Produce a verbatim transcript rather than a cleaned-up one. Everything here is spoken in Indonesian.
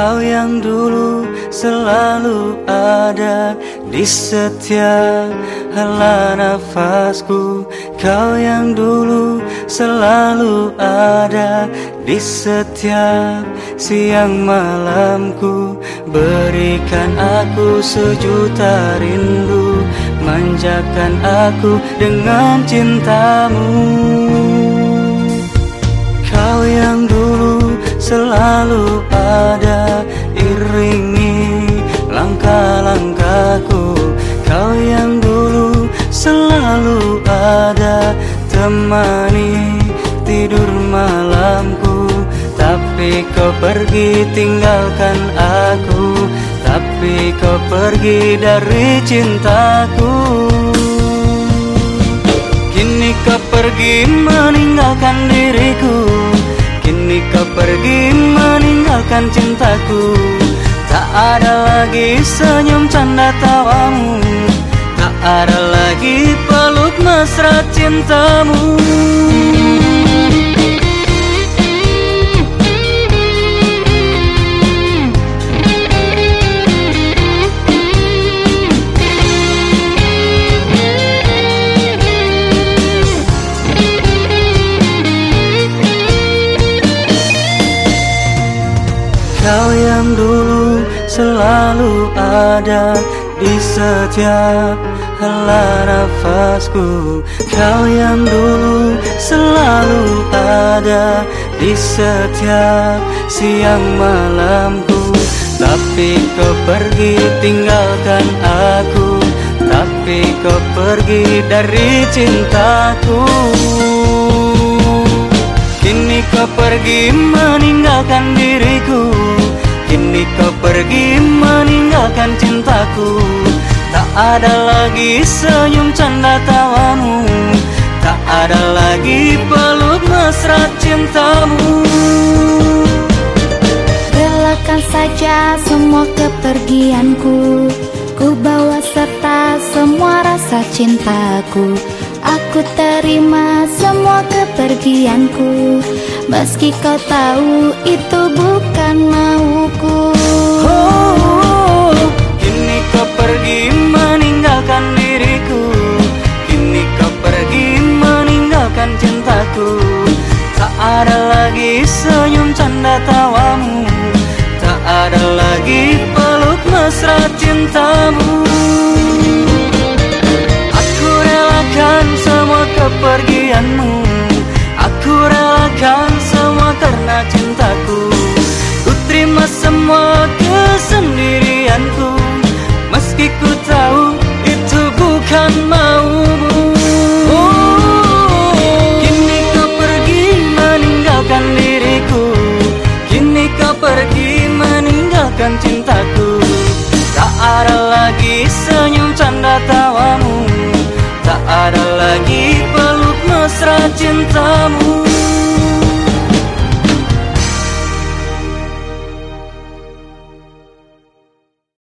Kau yang dulu selalu ada di setiap hela nafasku. Kau yang dulu selalu ada di setiap siang malamku. Berikan aku sejuta rindu, manjakan aku dengan cintamu. Kau yang dulu selalu ada, iringi langkah-langkahku. Kau yang dulu selalu ada, temani tidur malamku. Tapi kau pergi tinggalkan aku, tapi kau pergi dari cintaku. Kini kau pergi meninggalkan diriku, kini kau pergi meninggalkan cintaku. Tak ada lagi senyum canda tawamu, tak ada lagi peluk mesra cintamu. Kau yang dulu selalu ada di setiap hela nafasku. Kau yang dulu selalu ada di setiap siang malamku. Tapi kau pergi tinggalkan aku, tapi kau pergi dari cintaku. Kini kau pergi meninggalkan diriku, kini kau pergi meninggalkan cintaku. Tak ada lagi senyum canda tawamu, tak ada lagi peluk mesra cintamu. Relakan saja semua kepergianku, ku bawa serta semua rasa cintaku. Aku terima semua kepergianku, meski kau tahu itu bukan mauku. Oh, oh, oh. Kini kau pergi meninggalkan diriku, kini kau pergi meninggalkan cintaku. Tak ada lagi senyum canda tawamu, tak ada lagi peluk mesra cintamu. Semua kepergianmu, aku relakan semua karena cintaku. Ku terima semua kesendirianku, meski ku tahu itu bukan maumu. Oh, kini kau pergi meninggalkan diriku, kini kau pergi meninggalkan cintaku. Tak ada lagi senyum canda tawamu, tak ada lagi peluk mesra cintamu.